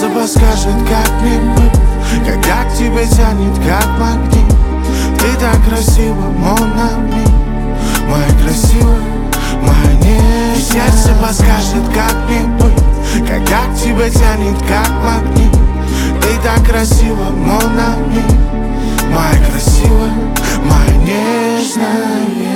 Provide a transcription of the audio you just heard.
сердце подскажет, как мне быть, когда к тебе тянет, как магнит. Ты так красива, mon ami, моя красивая, моя нежная. Сердце подскажет, как мне быть, когда к тебе тянет, как магнит. Ты так красива, mon ami, моя красивая, моя нежная.